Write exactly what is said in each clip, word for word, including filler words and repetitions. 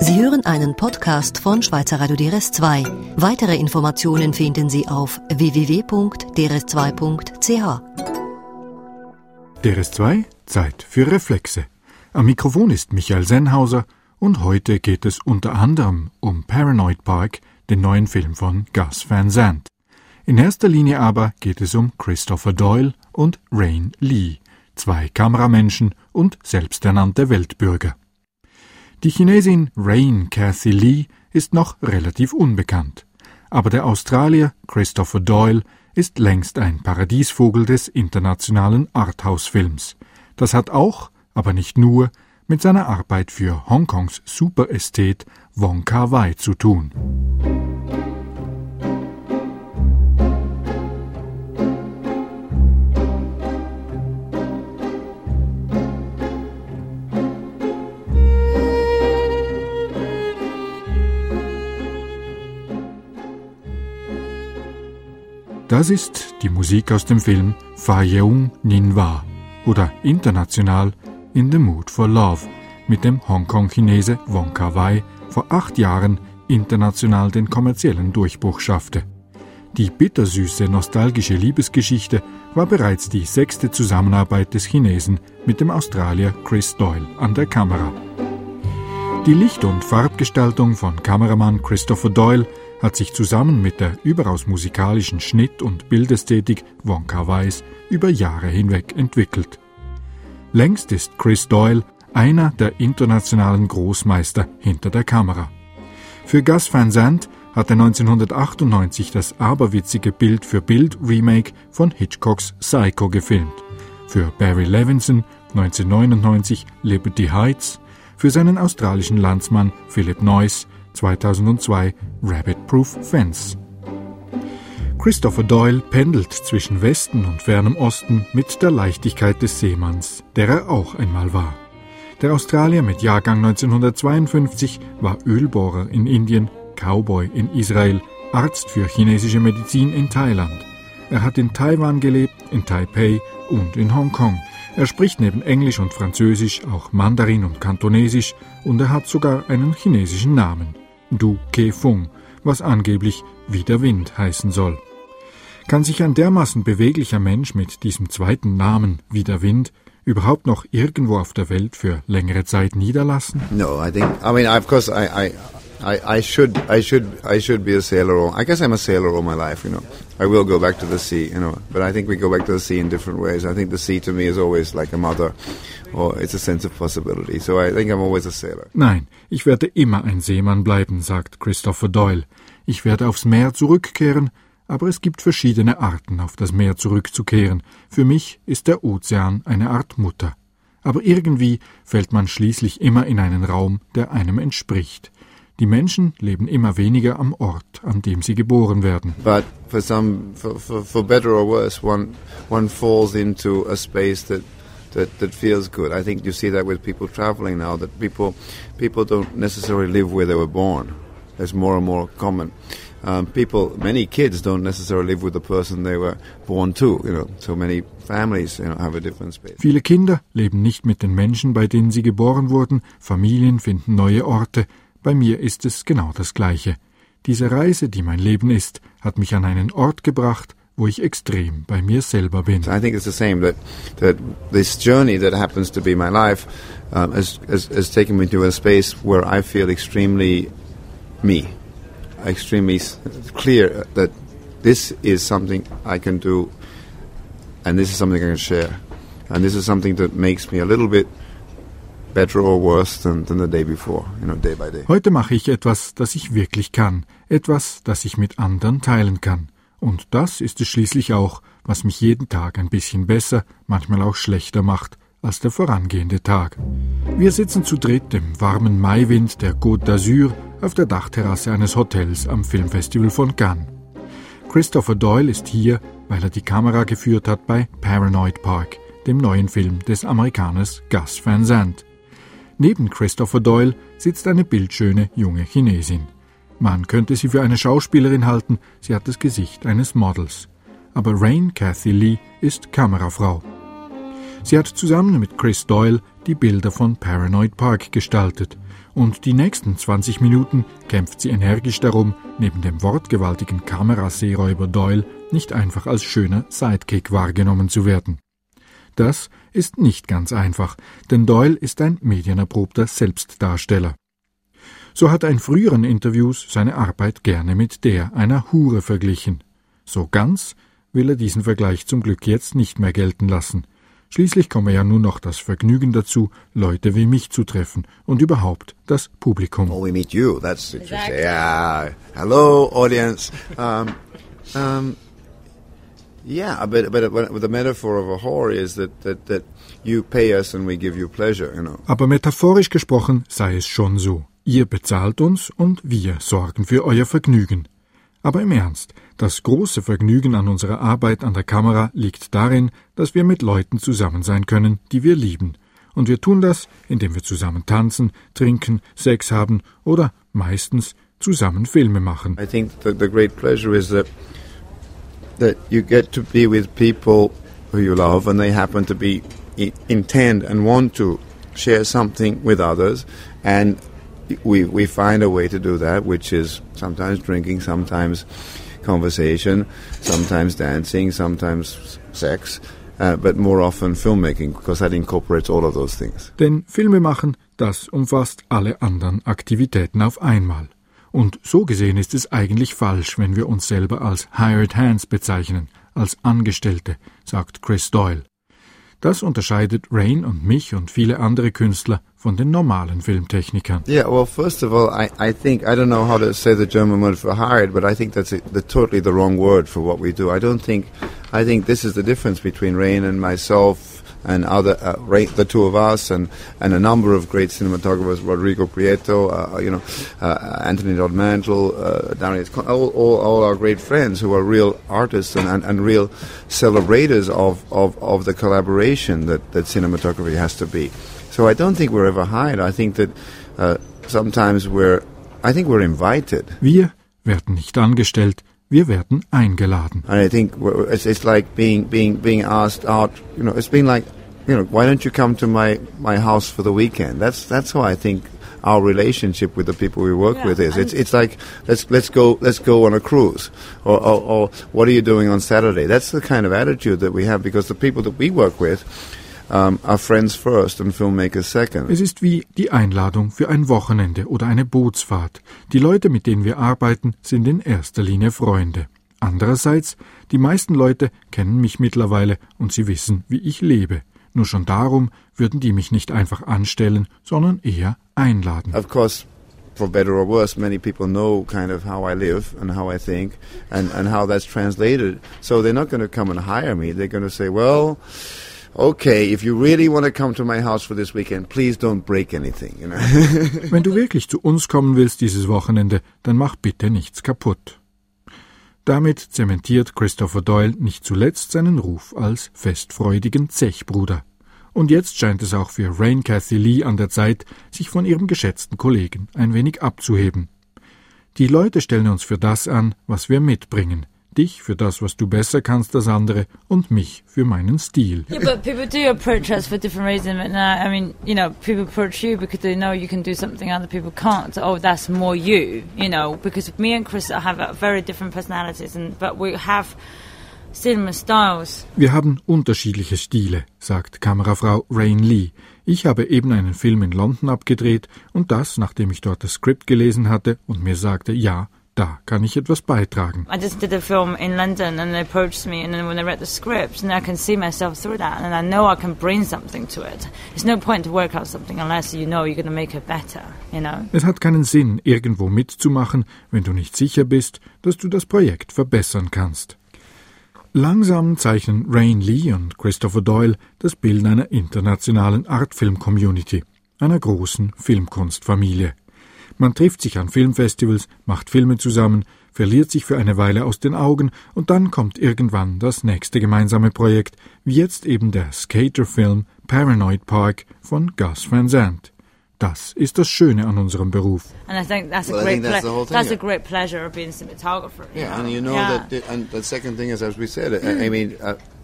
Sie hören einen Podcast von Schweizer Radio D R S zwei. Weitere Informationen finden Sie auf w w w punkt d r s zwei punkt c h. D R S zwei, Zeit für Reflexe. Am Mikrofon ist Michael Sennhauser und heute geht es unter anderem um Paranoid Park, den neuen Film von Gus Van Sant. In erster Linie aber geht es um Christopher Doyle und Rain Lee, zwei Kameramenschen und selbsternannte Weltbürger. Die Chinesin Rain Cathy Lee ist noch relativ unbekannt, aber der Australier Christopher Doyle ist längst ein Paradiesvogel des internationalen Arthouse-Films. Das hat auch, aber nicht nur, mit seiner Arbeit für Hongkongs Superästhet Wong Kar-wai zu tun. Das ist die Musik aus dem Film Fa Yeung Nin Wa oder international In the Mood for Love, mit dem Hongkong-Chinese Wong Kar-wai vor acht Jahren international den kommerziellen Durchbruch schaffte. Die bittersüße, nostalgische Liebesgeschichte war bereits die sechste Zusammenarbeit des Chinesen mit dem Australier Chris Doyle an der Kamera. Die Licht- und Farbgestaltung von Kameramann Christopher Doyle hat sich zusammen mit der überaus musikalischen Schnitt- und Bildästhetik Wong Kar-wais über Jahre hinweg entwickelt. Längst ist Chris Doyle einer der internationalen Großmeister hinter der Kamera. Für Gus Van Sant hat er neunzehnhundertachtundneunzig das aberwitzige Bild-für-Bild-Remake von Hitchcocks Psycho gefilmt, für Barry Levinson neunzehnhundertneunundneunzig Liberty Heights, für seinen australischen Landsmann Philip Noyce zweitausendzwei Rabbit Proof Fence. Christopher Doyle pendelt zwischen Westen und fernem Osten mit der Leichtigkeit des Seemanns, der er auch einmal war. Der Australier mit Jahrgang neunzehnhundertzweiundfünfzig war Ölbohrer in Indien, Cowboy in Israel, Arzt für chinesische Medizin in Thailand. Er hat in Taiwan gelebt, in Taipei und in Hongkong. Er spricht neben Englisch und Französisch auch Mandarin und Kantonesisch und er hat sogar einen chinesischen Namen, Du Ke Fung, was angeblich wie der Wind heißen soll. Kann sich ein dermaßen beweglicher Mensch mit diesem zweiten Namen wie der Wind überhaupt noch irgendwo auf der Welt für längere Zeit niederlassen? No, I think, I mean, of course, I, I, I, I should, I should, I should be a sailor. All, I guess I'm a sailor all my life, you know. I will go back to the sea, you know, but I think we go back to the sea in different ways. I think the sea to me is always like a mother, or it's a sense of possibility. So I think I'm always a sailor. Nein, ich werde immer ein Seemann bleiben, sagt Christopher Doyle. Ich werde aufs Meer zurückkehren, aber es gibt verschiedene Arten, auf das Meer zurückzukehren. Für mich ist der Ozean eine Art Mutter. Aber irgendwie fällt man schließlich immer in einen Raum, der einem entspricht. Die Menschen leben immer weniger am Ort, an dem sie geboren werden. But for some, for, for, for better or worse, one, one falls into a space that, that, that feels good. I think you see that with people traveling now, that people, people don't necessarily live where they were born. That's more and more common. Um, people, many kids don't necessarily live with the person they were born to, you know, so many families, you know, have a different space. Viele Kinder leben nicht mit den Menschen, bei denen sie geboren wurden, Familien finden neue Orte. Bei mir ist es genau das Gleiche. Diese Reise, die mein Leben ist, hat mich an einen Ort gebracht, wo ich extrem bei mir selber bin. I think it's the same, that, that this journey that happens to be my life um, has, has, has taken me to a space where I feel extremely me. Extremely clear that this is something I can do and this is something I can share. And this is something that makes me a little bit better or worse than, than the day before, you know, day by day. Heute mache ich etwas, das ich wirklich kann. Etwas, das ich mit anderen teilen kann. Und das ist es schließlich auch, was mich jeden Tag ein bisschen besser, manchmal auch schlechter macht als der vorangehende Tag. Wir sitzen zu dritt im warmen Maiwind der Côte d'Azur auf der Dachterrasse eines Hotels am Filmfestival von Cannes. Christopher Doyle ist hier, weil er die Kamera geführt hat bei Paranoid Park, dem neuen Film des Amerikaners Gus Van Sant. Neben Christopher Doyle sitzt eine bildschöne junge Chinesin. Man könnte sie für eine Schauspielerin halten, sie hat das Gesicht eines Models. Aber Rain Cathy Lee ist Kamerafrau. Sie hat zusammen mit Chris Doyle die Bilder von Paranoid Park gestaltet Und die nächsten zwanzig Minuten kämpft sie energisch darum, neben dem wortgewaltigen Kameraseeräuber Doyle nicht einfach als schöner Sidekick wahrgenommen zu werden. Das ist nicht ganz einfach, denn Doyle ist ein medienerprobter Selbstdarsteller. So hat er in früheren Interviews seine Arbeit gerne mit der einer Hure verglichen. So ganz will er diesen Vergleich zum Glück jetzt nicht mehr gelten lassen. Schließlich komme ja nur noch das Vergnügen dazu, Leute wie mich zu treffen und überhaupt das Publikum. Oh, we meet you. That's interesting. Exactly. Yeah. Hello, audience. Um, um, yeah, but but the metaphor of a whore is that that that you pay us and we give you pleasure, you know. Aber metaphorisch gesprochen sei es schon so. Ihr bezahlt uns und wir sorgen für euer Vergnügen. Aber im Ernst, das große Vergnügen an unserer Arbeit an der Kamera liegt darin, dass wir mit Leuten zusammen sein können, die wir lieben. Und wir tun das, indem wir zusammen tanzen, trinken, Sex haben oder meistens zusammen Filme machen. I think the, the great pleasure is that that you get to be with people who you love and they happen to be intend and want to share something with others, and we we find a way to do that, which is sometimes drinking, sometimes conversation, sometimes dancing, sometimes sex, uh, but more often filmmaking, because that incorporates all of those things. Denn Filme machen, das umfasst alle anderen Aktivitäten auf einmal. Und so gesehen ist es eigentlich falsch, wenn wir uns selber als Hired Hands bezeichnen, als Angestellte, sagt Chris Doyle. Das unterscheidet Rain und mich und viele andere Künstler von den normalen Filmtechnikern. Yeah, well, first of all, I, I think, I don't know how to say the German word for hired, but I think that's a, the, totally the wrong word for what we do. I don't think, I think this is the difference between Rain and myself and other, uh, Rain, the two of us, and, and a number of great cinematographers, Rodrigo Prieto, uh, you know, uh, Anthony Dodd Mantle, uh, Darius, all, all, all our great friends who are real artists and, and, and real celebrators of, of, of the collaboration that, that cinematography has to be. So I don't think we're ever hired. I think that uh, sometimes we're, I think we're invited. Wir werden nicht angestellt, wir werden eingeladen. And I think we're, it's, it's like being being being asked out. You know, it's been like, you know, why don't you come to my, my house for the weekend? That's that's how I think our relationship with the people we work yeah, with is. It's it's like let's let's go let's go on a cruise, or, or or what are you doing on Saturday? That's the kind of attitude that we have, because the people that we work with Um, are friends first and filmmakers second. Es ist wie die Einladung für ein Wochenende oder eine Bootsfahrt. Die Leute, mit denen wir arbeiten, sind in erster Linie Freunde. Andererseits, die meisten Leute kennen mich mittlerweile und sie wissen, wie ich lebe. Nur schon darum würden die mich nicht einfach anstellen, sondern eher einladen. Of course, for better or worse, many people know kind of how I live and how I think and, and how that's translated. So they're not going to come and hire me. They're going to say, well, okay, if you really want to come to my house for this weekend, please don't break anything, you know. Wenn du wirklich zu uns kommen willst dieses Wochenende, dann mach bitte nichts kaputt. Damit zementiert Christopher Doyle nicht zuletzt seinen Ruf als festfreudigen Zechbruder. Und jetzt scheint es auch für Rain Cathy Lee an der Zeit, sich von ihrem geschätzten Kollegen ein wenig abzuheben. Die Leute stellen uns für das an, was wir mitbringen. Dich für das, was du besser kannst als andere, und mich für meinen Stil. Yeah, but people do approach us for different reasons. And, uh, I mean, you know, people approach you because they know you can do something other people can't. Oh, that's more you, you know, because me and Chris have very different personalities, and but we have cinema styles. Wir haben unterschiedliche Stile, sagt Kamerafrau Rain Lee. Ich habe eben einen Film in London abgedreht, und das, nachdem ich dort das Skript gelesen hatte und mir sagte, ja, da kann ich etwas beitragen. I just did a film in London and they approached me, and then when I read the script, and I can see myself through that, and I know I can bring something to it. There's no point to work out something unless you know you're going to make it better, you know. Es hat keinen Sinn, irgendwo mitzumachen, wenn du nicht sicher bist, dass du das Projekt verbessern kannst. Langsam zeichnen Rain Lee und Christopher Doyle das Bild einer internationalen Artfilm-Community, einer großen Filmkunstfamilie. Man trifft sich an Filmfestivals, macht Filme zusammen, verliert sich für eine Weile aus den Augen und dann kommt irgendwann das nächste gemeinsame Projekt, wie jetzt eben der Skater-Film Paranoid Park von Gus Van Sant. Das ist das Schöne an unserem Beruf. And I think that's a well, great that's, ple- thing, that's yeah. a great pleasure of being a cinematographer. Yeah, know? and you know yeah. that, and the second thing is, as we said, I, I mean, uh,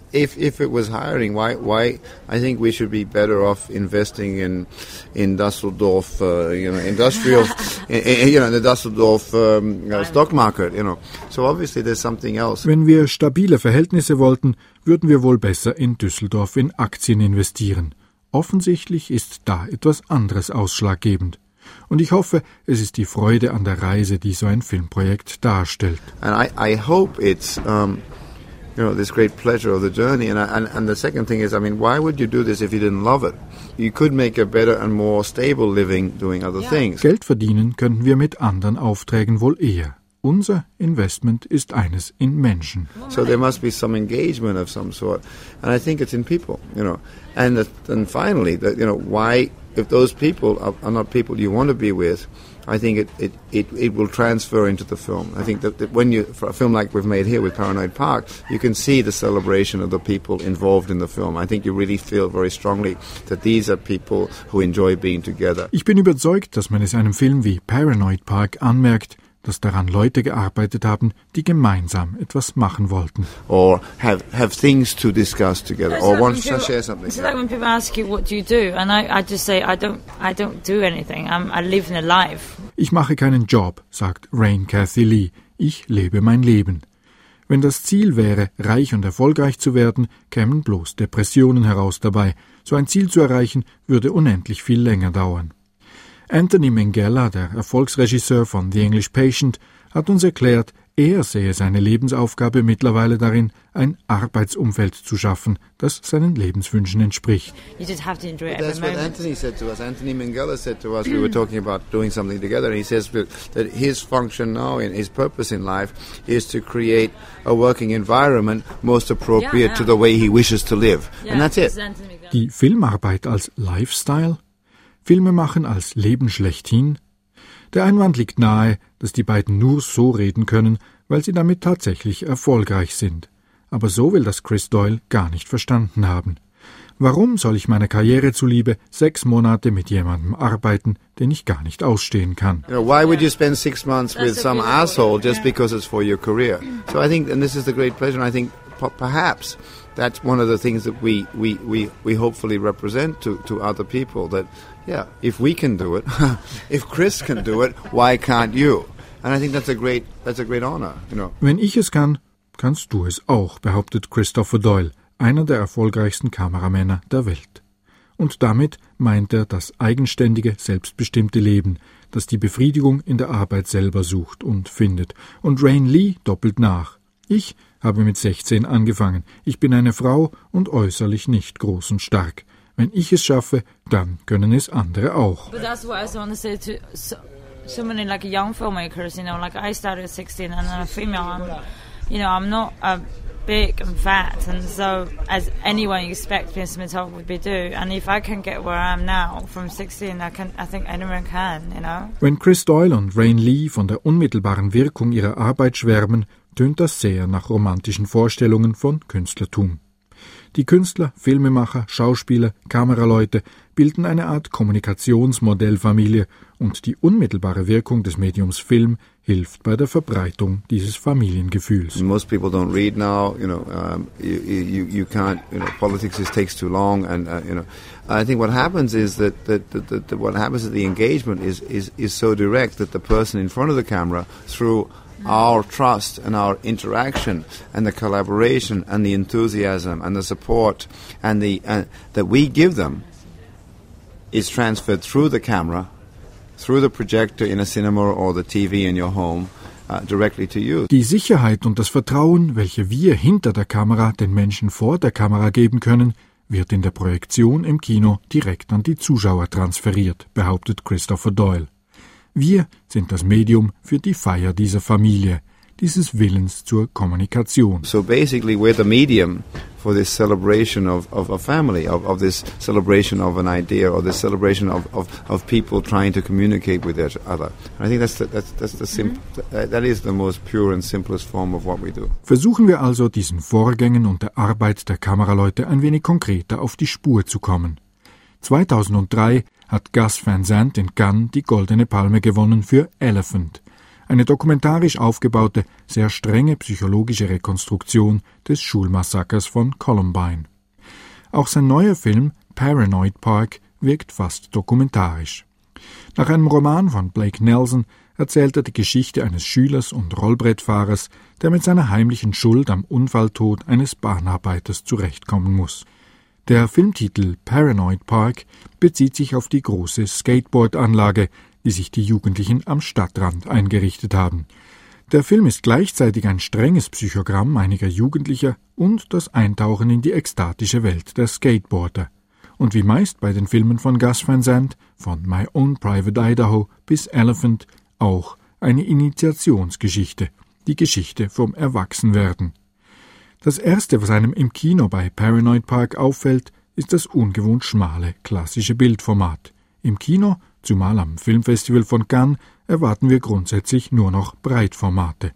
if if it was hiring, why why I think we should be better off investing in in Düsseldorf, uh, you know, industrial, in, in, you know, in the Düsseldorf um, you know, stock market, you know. So obviously there's something else. Wenn wir stabile Verhältnisse wollten, würden wir wohl besser in Düsseldorf in Aktien investieren. Offensichtlich ist da etwas anderes ausschlaggebend. Und ich hoffe, es ist die Freude an der Reise, die so ein Filmprojekt darstellt. And I, I hope it's, um, you know, this great pleasure of the journey. And, I, and and the second thing is, I mean, why would you do this if you didn't love it? You could make a better and more stable living doing other yeah. things. Geld verdienen könnten wir mit anderen Aufträgen wohl eher. Unser Investment ist eines in Menschen. So there must be some engagement of some sort, and I think it's in people, you know. And the, and finally, that you know, why if those people are, are not people you want to be with, I think it, it, it, it will transfer into the film. I think that, that when you, for a film like we've made here with Paranoid Park, you can see the celebration of the people involved in the film. I think you really feel very strongly that these are people who enjoy being together. Ich bin überzeugt, dass man es einem Film wie Paranoid Park anmerkt, dass daran Leute gearbeitet haben, die gemeinsam etwas machen wollten. Or have have things to discuss together, it's or like want to people, share something. It's like when people ask you, what do you do? And I, I just say, I don't, I don't do anything. I'm, I live in a life. Ich mache keinen Job, sagt Rain Cathy Lee. Ich lebe mein Leben. Wenn das Ziel wäre, reich und erfolgreich zu werden, kämen bloß Depressionen heraus dabei. So ein Ziel zu erreichen, würde unendlich viel länger dauern. Anthony Minghella, der Erfolgsregisseur von The English Patient, hat uns erklärt, er sehe seine Lebensaufgabe mittlerweile darin, ein Arbeitsumfeld zu schaffen, das seinen Lebenswünschen entspricht. You just have to enjoy it. That's what Anthony said to us. Anthony Minghella said to us, we were talking about doing something together, and he says that his function now and his purpose in life is to create a working environment most appropriate yeah, yeah. to the way he wishes to live. Yeah, and that's it. Die Filmarbeit als Lifestyle? Filme machen als Leben schlechthin? Der Einwand liegt nahe, dass die beiden nur so reden können, weil sie damit tatsächlich erfolgreich sind. Aber so will das Chris Doyle gar nicht verstanden haben. Warum soll ich meiner Karriere zuliebe sechs Monate mit jemandem arbeiten, den ich gar nicht ausstehen kann? You know, why would you spend six months with some asshole just because it's for your career? So I think, and this is the great pleasure, and I think perhaps that's one of the things that we, we, we, we hopefully represent to, to other people, that, yeah, if we can do it, if Chris can do it, why can't you? And I think that's a great, that's a great honor, you know. Wenn ich es kann, kannst du es auch, behauptet Christopher Doyle, einer der erfolgreichsten Kameramänner der Welt. Und damit meint er das eigenständige, selbstbestimmte Leben, das die Befriedigung in der Arbeit selber sucht und findet. Und Rain Lee doppelt nach. Ich habe mit sechzehn angefangen. Ich bin eine Frau und äußerlich nicht groß und stark. Wenn ich es schaffe, dann können es andere auch. But that's what I want to say to so, so many like young filmmakers, you know, like I started at sixteen and I'm a female. I'm, you know, I'm not a big and fat, and so as anyone you expect being cinematographer would be do. And if I can get where I am now from sixteen, I can. I think anyone can, you know. Wenn Chris Doyle und Rain Lee von der unmittelbaren Wirkung ihrer Arbeit schwärmen, tönt das sehr nach romantischen Vorstellungen von Künstlertum. Die Künstler, Filmemacher, Schauspieler, Kameraleute bilden eine Art Kommunikationsmodellfamilie und die unmittelbare Wirkung des Mediums Film hilft bei der Verbreitung dieses Familiengefühls. Most people don't read now, you know, um, you, you, you can't, you know, politics just takes too long, and, uh, you know, I think what happens is that, that, that, that, that what happens is the engagement is, is, is so direct that the person in front of the camera, through our trust and our interaction and the collaboration and the enthusiasm and the support and the uh, that we give them is transferred through the camera, through the projector in a cinema or the T V in your home, uh, directly to you. Die Sicherheit und das Vertrauen, welche wir hinter der Kamera den Menschen vor der Kamera geben können, wird in der Projektion im Kino direkt an die Zuschauer transferiert, behauptet Christopher Doyle. Wir sind das Medium für die Feier dieser Familie, dieses Willens zur Kommunikation. So basically we're the medium for this celebration of, of a family, of, of this celebration of an idea, or this celebration of, of, of people trying to communicate with each other. And I think that's the, that's, that's the sim- mm-hmm. that is the most pure and simplest form of what we do. Versuchen wir also, diesen Vorgängen und der Arbeit der Kameraleute ein wenig konkreter auf die Spur zu kommen. zweitausenddrei hat Gus Van Sant in Cannes die Goldene Palme gewonnen für Elephant, Eine dokumentarisch aufgebaute, sehr strenge psychologische Rekonstruktion des Schulmassakers von Columbine. Auch sein neuer Film Paranoid Park wirkt fast dokumentarisch. Nach einem Roman von Blake Nelson erzählt er die Geschichte eines Schülers und Rollbrettfahrers, der mit seiner heimlichen Schuld am Unfalltod eines Bahnarbeiters zurechtkommen muss. Der Filmtitel Paranoid Park bezieht sich auf die große Skateboard-Anlage, die sich die Jugendlichen am Stadtrand eingerichtet haben. Der Film ist gleichzeitig ein strenges Psychogramm einiger Jugendlicher und das Eintauchen in die ekstatische Welt der Skateboarder. Und wie meist bei den Filmen von Gus Van Sant, von My Own Private Idaho bis Elephant, auch eine Initiationsgeschichte, die Geschichte vom Erwachsenwerden. Das Erste, was einem im Kino bei Paranoid Park auffällt, ist das ungewohnt schmale, klassische Bildformat. Im Kino, zumal am Filmfestival von Cannes, erwarten wir grundsätzlich nur noch Breitformate.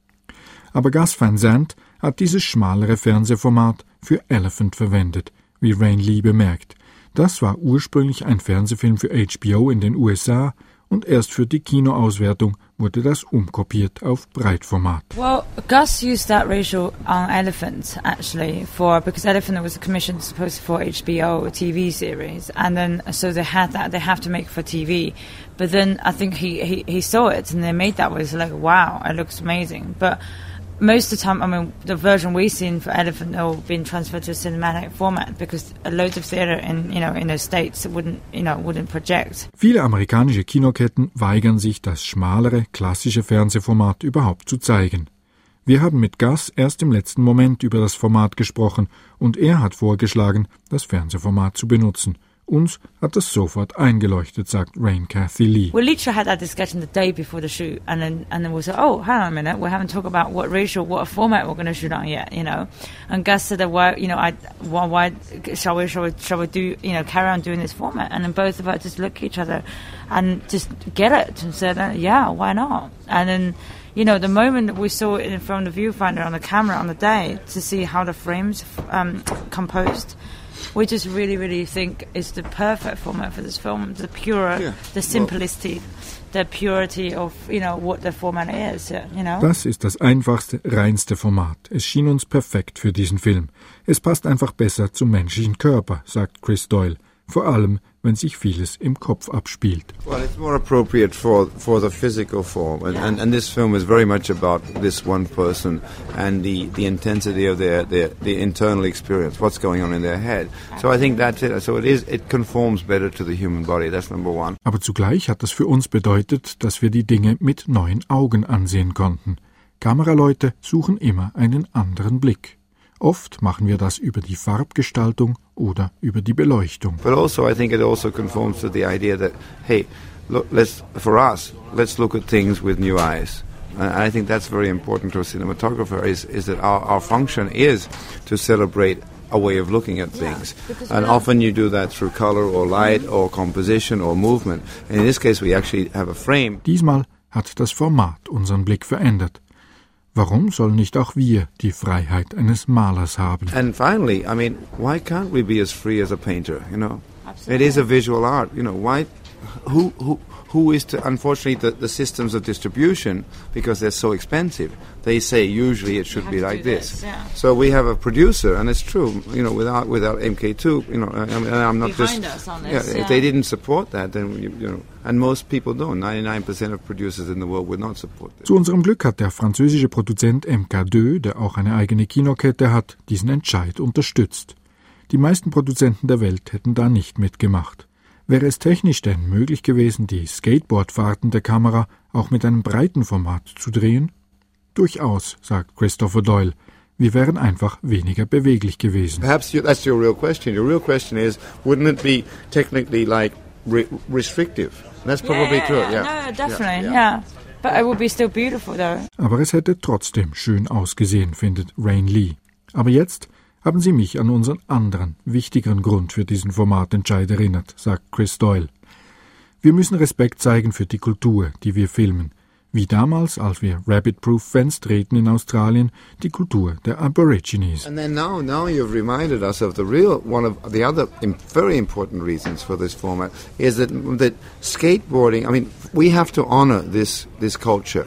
Aber Gus Van Sant hat dieses schmalere Fernsehformat für Elephant verwendet, wie Rain Lee bemerkt. Das war ursprünglich ein Fernsehfilm für H B O in den U S A und erst für die Kinoauswertung wurde das umkopiert auf Breitformat. Well, Gus used that ratio on Elephant actually for because Elephant was a commission supposed for H B O T V series, and then so they had that they have to make for T V. But then I think he he, he saw it and they made that was like wow, it looks amazing. But most of the time, I mean, the version we've seen for Elephant have been transferred to a cinematic format because loads of theater in, you know, in the States wouldn't, you know, wouldn't project. Viele amerikanische Kinoketten weigern sich, das schmalere, klassische Fernsehformat überhaupt zu zeigen. Wir haben mit Gus erst im letzten Moment über das Format gesprochen und er hat vorgeschlagen, das Fernsehformat zu benutzen. Uns hat das sofort eingeleuchtet, sagt Rain Cathy Lee. We literally had that discussion the day before the shoot, and then and then we said, oh, hang on a minute, we haven't talked about what ratio, what format we're going to shoot on yet, you know. And Gus said, why, you know, I, why, why shall we, shall we, shall we do, you know, carry on doing this format? And then both of us just look at each other and just get it and said, yeah, why not? And then, you know, the moment that we saw it from the viewfinder on the camera on the day to see how the frames um, composed. We just really, really think it's the perfect format for this film. The pure, yeah. the simplicity, the purity of, you know, what the format is, you know. Das ist das einfachste, reinste Format. Es schien uns perfekt für diesen Film. Es passt einfach besser zum menschlichen Körper, sagt Chris Doyle. Vor allem, wenn sich vieles im Kopf abspielt. Well, it's more appropriate for for the physical form, and, and, and this film is very much about this one person and the, the intensity of their, their the internal experience, what's going on in their head. So I think that's it. So it is it conforms better to the human body. That's number one. Aber zugleich hat das für uns bedeutet, dass wir die Dinge mit neuen Augen ansehen konnten. Kameraleute suchen immer einen anderen Blick. Oft machen wir das über die Farbgestaltung oder über die Beleuchtung. But also I think it also conforms to the idea that, hey, look, let's for us, let's look at things with new eyes. And I think that's very important to a cinematographer is, is that our, our function is to celebrate a way of looking at things. Yeah, and often you do that through color or light or composition or movement. And in this case we actually have a frame. Diesmal hat das Format unseren Blick verändert. Warum sollen nicht auch wir die Freiheit eines Malers haben? And finally, I mean, why can't we be as free as a painter, you know? Absolutely. It is a visual art, you know, why, who, who, who is to, unfortunately, the, the systems of distribution, because they're so expensive, they say usually it should be like this. this yeah. So we have a producer, and it's true, you know, without without M K two, you know, I mean, I'm not Behind just... us on this, yeah, yeah. If they didn't support that, then, you, you know, and most people don't. ninety-nine percent of producers in the world would not support this. Zu unserem Glück hat der französische Produzent M K zwei, der auch eine eigene Kinokette hat, diesen Entscheid unterstützt. Die meisten Produzenten der Welt hätten da nicht mitgemacht. Wäre es technisch denn möglich gewesen, die Skateboardfahrten der Kamera auch mit einem breiten Format zu drehen? Durchaus, sagt Christopher Doyle. Wir wären einfach weniger beweglich gewesen. Perhaps you, that's your real question. Your real question is, wouldn't it be technically like re- restrictive? And that's probably yeah, true. Yeah, yeah, no, definitely, yeah. yeah. But it would be still beautiful, though. Aber es hätte trotzdem schön ausgesehen, findet Rain Lee. Aber jetzt haben Sie mich an unseren anderen, wichtigeren Grund für diesen Formatentscheid erinnert, sagt Chris Doyle. Wir müssen Respekt zeigen für die Kultur, die wir filmen. Wie damals, als wir Rabbit-Proof Fence drehten in Australien, die Kultur der Aborigines. And then now, now you've reminded us of the real, one of the other very important reasons for this format is that, that skateboarding, I mean, we have to honor this, this culture.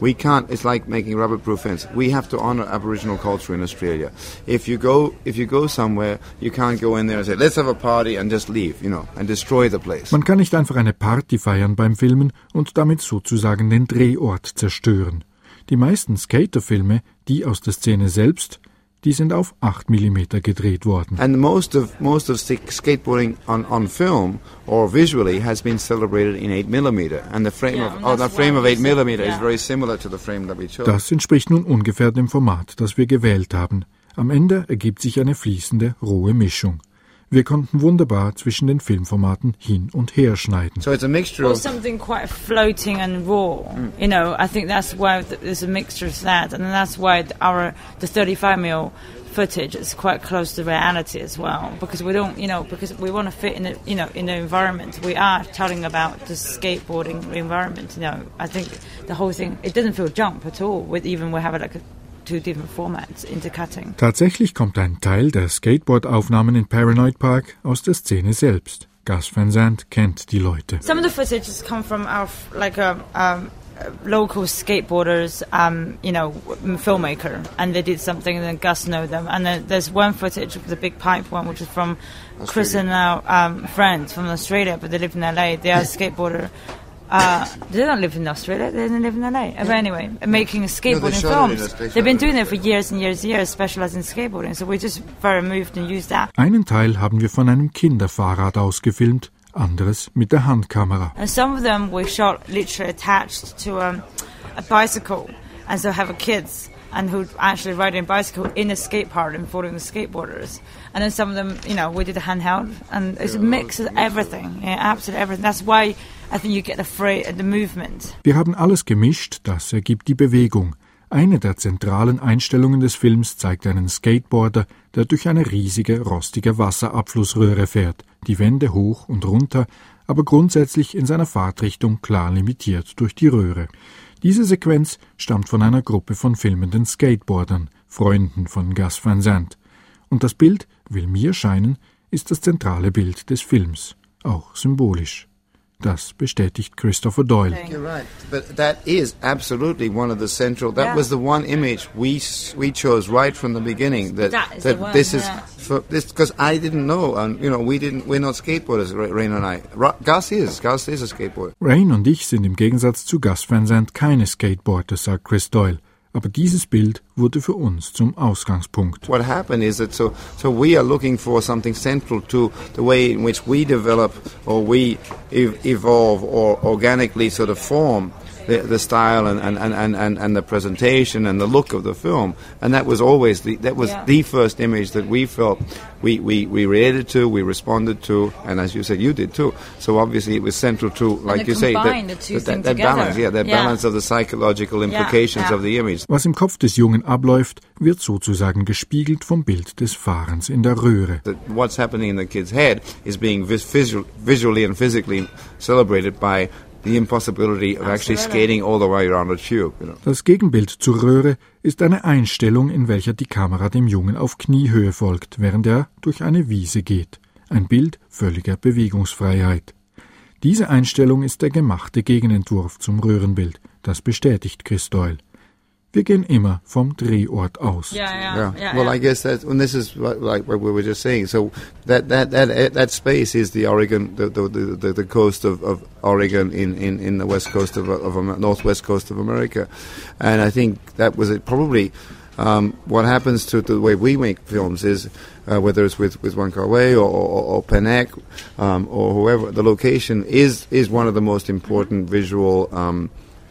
We can't. It's like making rubber-proof fence. We have to honor Aboriginal culture in Australia. If you go, if you go somewhere, you can't go in there and say, "Let's have a party" and just leave, you know, and destroy the place. Man kann nicht einfach eine Party feiern beim Filmen und damit sozusagen den Drehort zerstören. Die meisten Skaterfilme, die aus der Szene selbst, die sind auf acht Millimeter gedreht worden. And most of most of skateboarding on, on film or visually has been celebrated in eight millimeter, and the frame yeah, of oh, the frame of eight millimeter yeah. is very similar to the frame that we chose. Das entspricht nun ungefähr dem Format, das wir gewählt haben. Am Ende ergibt sich eine fließende, rohe Mischung. Wir konnten wunderbar zwischen den Filmformaten hin und her schneiden. So it's a mixture or of something quite floating and raw. Mm. You know, I think that's why there's a mixture of that, and that's why our the thirty-five millimeter footage is quite close to reality as well, because we don't, you know, because we want to fit in the, you know, in the environment. We are telling about the skateboarding environment. You know, I think the whole thing, it doesn't feel jump at all. With even we have like a two different formats intercutting. Tatsächlich kommt ein Teil der Skateboard-Aufnahmen in Paranoid Park aus der Szene selbst. Gus Van Sant kennt die Leute. Some of the footages come from our like a um, local skateboarders, um, you know, filmmaker, and they did something, and then Gus know them. And then there's one footage of the big pipe one, which is from Australia. Chris and our um, friends from Australia, but they live in L A. They are a skateboarder. Uh, they don't live in Australia, they don't live in L A. Yeah. But anyway, making skateboarding no, films. They've been doing it for years and years and years, specialized in skateboarding. So we're just very moved and use that. Einen Teil haben wir von einem Kinderfahrrad aus gefilmt, anderes mit der Handkamera. And some of them we shot literally attached to um, a bicycle, and so have a kids and who actually riding a bicycle in a skate park and following the skateboarders. And then some of them, you know, we did a handheld, and it's a mix of everything, yeah, absolutely everything. That's why I think you get the free, the movement. Wir haben alles gemischt, das ergibt die Bewegung. Eine der zentralen Einstellungen des Films zeigt einen Skateboarder, der durch eine riesige, rostige Wasserabflussröhre fährt, die Wände hoch und runter, aber grundsätzlich in seiner Fahrtrichtung klar limitiert durch die Röhre. Diese Sequenz stammt von einer Gruppe von filmenden Skateboardern, Freunden von Gus Van Sant. Und das Bild, will mir scheinen, ist das zentrale Bild des Films, auch symbolisch. Das bestätigt Christopher Doyle. You're right, but that is absolutely one of the central. That yeah. was the one image we we chose right from the beginning. That that, is that the one, this yeah. is for this because I didn't know, and you know we didn't. We're not skateboarders, Rain and I. Gus is Gus is a skateboarder. Rain und ich sind im Gegensatz zu Gus Van Sant keine Skateboarder, sagt Chris Doyle. Aber dieses Bild wurde für uns zum Ausgangspunkt. What happened is that so so we are looking for something central to the way in which we develop or we ev- evolve or organically sort of form the, the style and, and, and, and, and the presentation and the look of the film. And that was always the that was yeah. the first image that we felt we, we, we related to, we responded to, and as you said, you did too. So obviously it was central to, like you say, that, that, that, that balance, yeah, that yeah. balance of the psychological implications yeah. Yeah. of the image. Was im Kopf des Jungen abläuft, wird sozusagen gespiegelt vom Bild des Fahrens in der Röhre. That what's happening in the kid's head is being vis- visual, visually and physically celebrated by the impossibility of actually skating all the way around the tube. You know. Das Gegenbild zur Röhre ist eine Einstellung, in welcher die Kamera dem Jungen auf Kniehöhe folgt, während er durch eine Wiese geht. Ein Bild völliger Bewegungsfreiheit. Diese Einstellung ist der gemachte Gegenentwurf zum Röhrenbild. Das bestätigt Chris Doyle. Wir gehen immer vom Drehort aus. Yeah, yeah, yeah. yeah well, yeah. I guess that, and this is like what we were just saying. So that that that that space is the Oregon, the the the, the coast of, of Oregon in, in, in the west coast of of northwest coast of America, and I think that was it. Probably um, what happens to the way we make films is uh, whether it's with with Wong Kar-wai or or, or Pennack um, or whoever, the location is is one of the most important visual Um,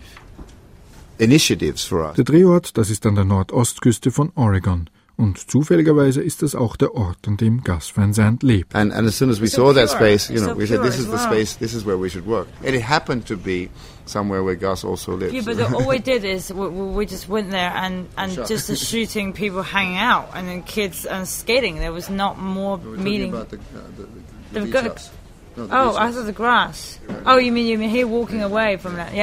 initiatives for us. Der Drehort, das ist an der Nordostküste von Oregon. Und zufälligerweise ist das auch der Ort, an dem Gus Van Sant lebt. And, and as soon as we it's saw so that pure. space, you it's know, so we said, this is well. the space, this is where we should work. And it happened to be somewhere where Gus also lives. Yeah, but the, all we did is we, we just went there and, and Sure. just the shooting, people hanging out, and then kids and skating. There was not more We were meeting. talking about the, uh, the, the They've beach got- house. No, the Oh, beach I house. thought the grass. Oh, you mean you mean here walking away from that? Yeah, yeah.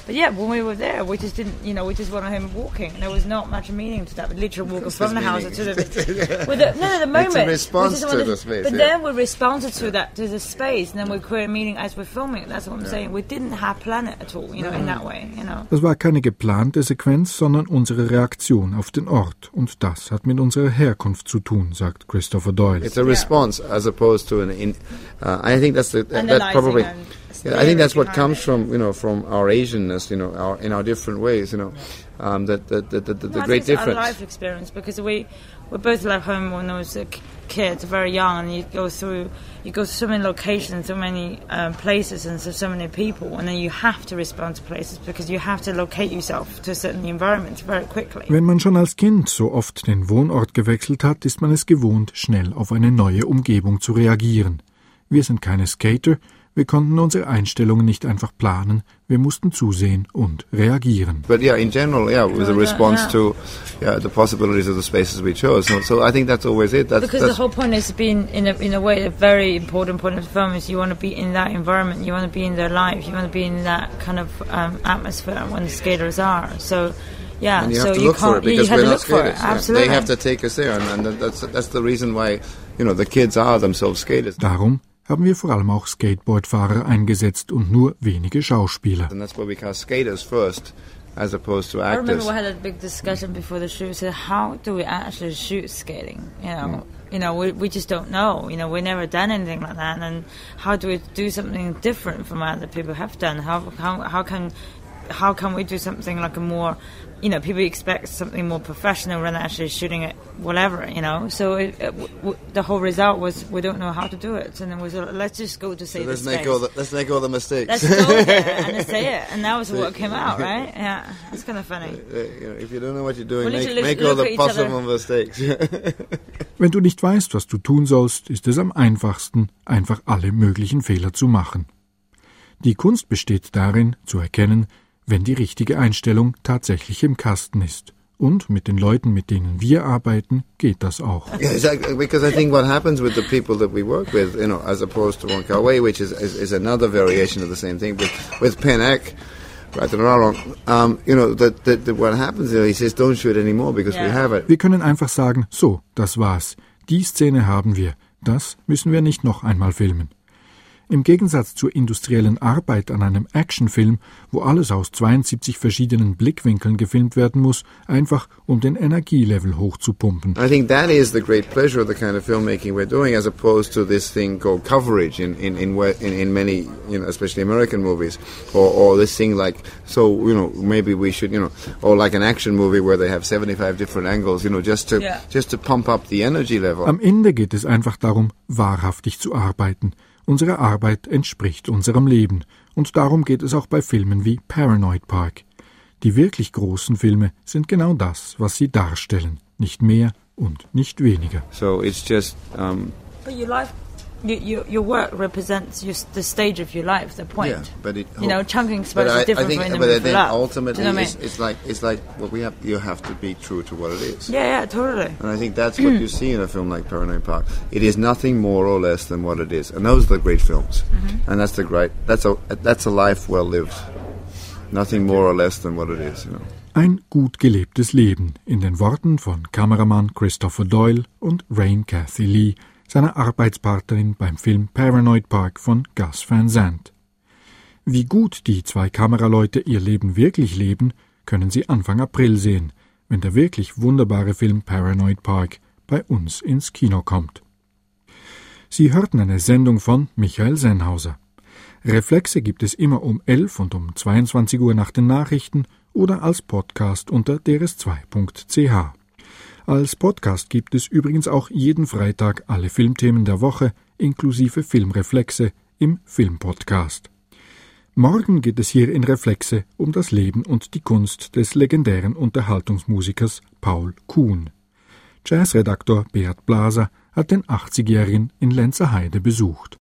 but yeah, when we were there, we just didn't, you know, we just wanted him walking. There was not much meaning to that. We literally walking from the house to the, with the no, no, the moment. It's a response to wanted, the space. But yeah. then we responded to that, to the space, and then we created meaning as we're filming. That's what I'm yeah. saying. We didn't have planet at all, you know, in that way, you know. Das war keine geplante Sequenz, sondern unsere Reaktion auf den Ort. Und das hat mit unserer Herkunft zu tun, sagt Christopher Doyle. It's a response yeah. as opposed to an. In, uh, I think that's the, uh, that probably. Yeah, I think that's what comes from, you know, from our Asianness, you know, our, in our different ways, you know, um, that, that, that, that the no, great I think difference. It's our life experience, because we we both left home when I was a kid, very young, and you go through you go to so many locations, so many um, places, and so, so many people, and then you have to respond to places because you have to locate yourself to a certain environment very quickly. Wenn man schon als Kind so oft den Wohnort gewechselt hat, ist man es gewohnt, schnell auf eine neue Umgebung zu reagieren. Wir sind keine Skater. Wir konnten unsere Einstellungen nicht einfach planen, wir mussten zusehen und reagieren. But yeah, in general, yeah, it was a response to yeah, the possibilities of the spaces we chose. So, so I think that's always it. That's, because that's the whole point is being, in a, in a way, a very important point of the film is you want to be in that environment, you want to be in their life, you want to be in that kind of um, atmosphere when the skaters are. So, yeah, and you so have to you look can't, for it because you we're have not to look skaters. For it. Absolutely. Yeah. They have to take us there, and, and that's that's the reason why, you know, the kids are themselves skaters. Darum haben wir vor allem auch Skateboardfahrer eingesetzt und nur wenige Schauspieler. And that's why we cast skaters first, as opposed to actors. I remember we had a big discussion before the shoot. Said, how do we actually shoot skating? You know, mm. you know, we we just don't know. You know, we've never done anything like that. And how do we do something different from what other people have done? How how how can how can we do something like a more, you know, people expect something more professional rather than actually shooting it, whatever, you know. So it, it, w- w- the whole result was we don't know how to do it, and then we said, let's just go to say so let's the make space. all the let's make all the mistakes. Let's go there and say it, and that was what came out, right? Yeah, it's kind of funny. Uh, you know, if you don't know what you're doing, We'll make, look, make look all the possible mistakes. Wenn du nicht weißt, was du tun sollst, ist es am einfachsten, einfach alle möglichen Fehler zu machen. Die Kunst besteht darin, zu erkennen, wenn die richtige Einstellung tatsächlich im Kasten ist. Und mit den Leuten, mit denen wir arbeiten, geht das auch. Yeah, exactly. Because I think what happens with the people that we work with, you know, as opposed to Wong Kar-wai, which is, is is another variation of the same thing, but with Pen Ek, right and wrong, um, you know, that, that, that what happens is he says, don't shoot anymore because yeah. we have it. Wir können einfach sagen, so, das war's. Die Szene haben wir. Das müssen wir nicht noch einmal filmen. Im Gegensatz zur industriellen Arbeit an einem Actionfilm, wo alles aus zweiundsiebzig verschiedenen Blickwinkeln gefilmt werden muss, einfach um den Energielevel hochzupumpen. I think that is the great pleasure of the kind of filmmaking we're doing, as opposed to this thing called coverage in in in in, in many, you know, especially American movies, or or this thing like, so, you know, maybe we should, you know, or like an action movie where they have seventy-five different angles, you know, just to yeah. just to pump up the energy level. Am Ende geht es einfach darum, wahrhaftig zu arbeiten. Unsere Arbeit entspricht unserem Leben, und darum geht es auch bei Filmen wie Paranoid Park. Die wirklich großen Filme sind genau das, was sie darstellen, nicht mehr und nicht weniger. So it's just um But your life, your, your, your work represents your, the stage of your life, the point. Yeah, but it, you know, chunking space is different think, from in the but I movie think love. ultimately, you know it's, I mean? it's like it's like what we have. You have to be true to what it is. Yeah, yeah, totally. And I think that's what you see in a film like Paranoid Park. It is nothing more or less than what it is, and those are the great films. Mm-hmm. And that's the great. That's a that's a life well lived. Nothing more or less than what it is. You know. Ein gut gelebtes Leben, in den Worten von Kameramann Christopher Doyle und Rain Cathy Lee, seiner Arbeitspartnerin beim Film Paranoid Park von Gus Van Sant. Wie gut die zwei Kameraleute ihr Leben wirklich leben, können Sie Anfang April sehen, wenn der wirklich wunderbare Film Paranoid Park bei uns ins Kino kommt. Sie hörten eine Sendung von Michael Sennhauser. Reflexe gibt es immer um elf und um zweiundzwanzig Uhr nach den Nachrichten oder als Podcast unter d r s zwei punkt c h. Als Podcast gibt es übrigens auch jeden Freitag alle Filmthemen der Woche inklusive Filmreflexe im Filmpodcast. Morgen geht es hier in Reflexe um das Leben und die Kunst des legendären Unterhaltungsmusikers Paul Kuhn. Jazzredaktor Beat Blaser hat den achtzigjährigen in Lenzerheide besucht.